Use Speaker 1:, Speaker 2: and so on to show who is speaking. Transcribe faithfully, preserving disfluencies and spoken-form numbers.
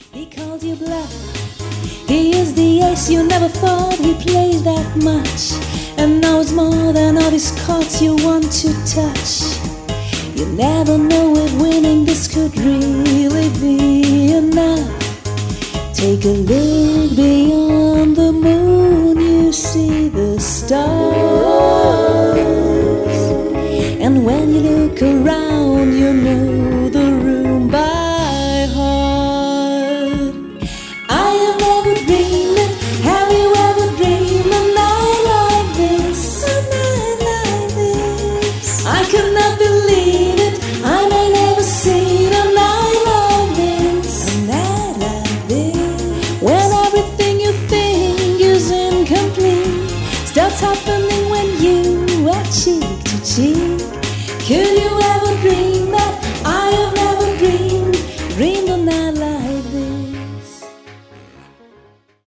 Speaker 1: He called you bluff. He is the ace you never thought he played that much. And now it's more than all these cards you want to touch. You never know if winning this could really be enough. Take a look beyond the moon, you see the stars. And when you look around,